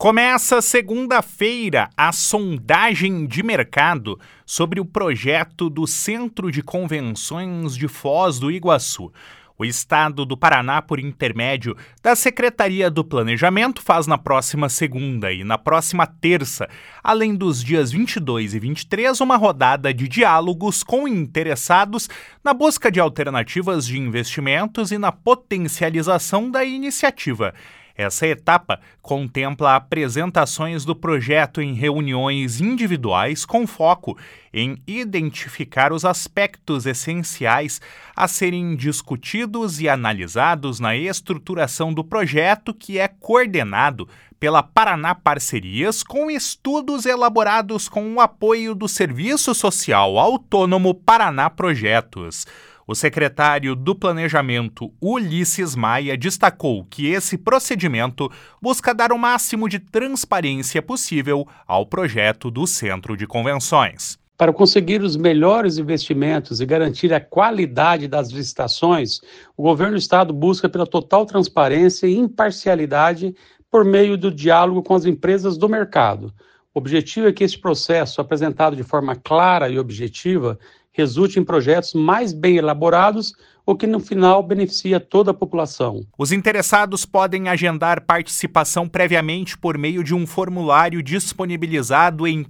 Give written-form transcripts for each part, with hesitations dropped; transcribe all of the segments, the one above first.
Começa segunda-feira a sondagem de mercado sobre o projeto do Centro de Convenções de Foz do Iguaçu. O Estado do Paraná, por intermédio da Secretaria do Planejamento, faz na próxima segunda e na próxima terça, além dos dias 22 e 23, uma rodada de diálogos com interessados na busca de alternativas de investimentos e na potencialização da iniciativa. Essa etapa contempla apresentações do projeto em reuniões individuais com foco em identificar os aspectos essenciais a serem discutidos e analisados na estruturação do projeto, que é coordenado pela Paraná Parcerias, com estudos elaborados com o apoio do Serviço Social Autônomo Paraná Projetos. O secretário do Planejamento, Ulisses Maia, destacou que esse procedimento busca dar o máximo de transparência possível ao projeto do Centro de Convenções. Para conseguir os melhores investimentos e garantir a qualidade das licitações, o governo do estado busca pela total transparência e imparcialidade por meio do diálogo com as empresas do mercado. O objetivo é que este processo, apresentado de forma clara e objetiva, resulte em projetos mais bem elaborados, o que no final beneficia toda a população. Os interessados podem agendar participação previamente por meio de um formulário disponibilizado em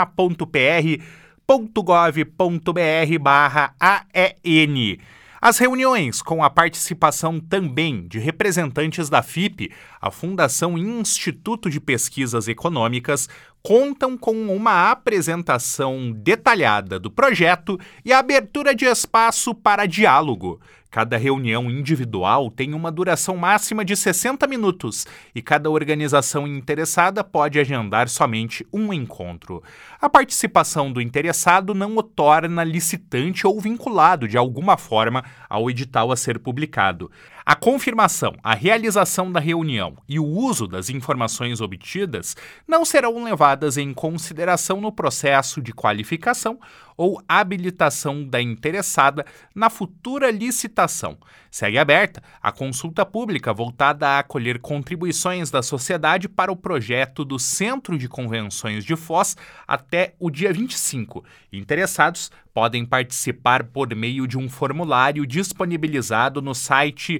paraná.pr.gov.br/AEN. As reuniões, com a participação também de representantes da FIP, a Fundação Instituto de Pesquisas Econômicas, contam com uma apresentação detalhada do projeto e a abertura de espaço para diálogo. Cada reunião individual tem uma duração máxima de 60 minutos e cada organização interessada pode agendar somente um encontro. A participação do interessado não o torna licitante ou vinculado de alguma forma ao edital a ser publicado. A confirmação, a realização da reunião e o uso das informações obtidas não serão levadas em consideração no processo de qualificação ou habilitação da interessada na futura licitação. Segue aberta a consulta pública voltada a acolher contribuições da sociedade para o projeto do Centro de Convenções de Foz até o dia 25. Interessados podem participar por meio de um formulário disponibilizado no site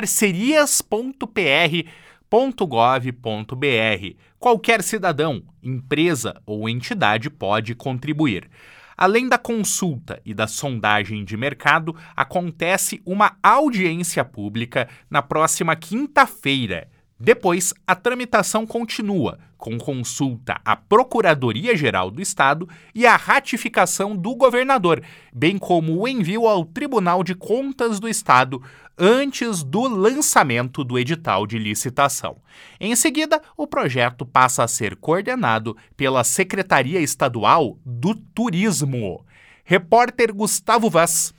parcerias.pr.gov.br. Qualquer cidadão, empresa ou entidade pode contribuir. Além da consulta e da sondagem de mercado, acontece uma audiência pública na próxima quinta-feira. Depois, a tramitação continua, com consulta à Procuradoria-Geral do Estado e a ratificação do governador, bem como o envio ao Tribunal de Contas do Estado antes do lançamento do edital de licitação. Em seguida, o projeto passa a ser coordenado pela Secretaria Estadual do Turismo. Repórter Gustavo Vaz.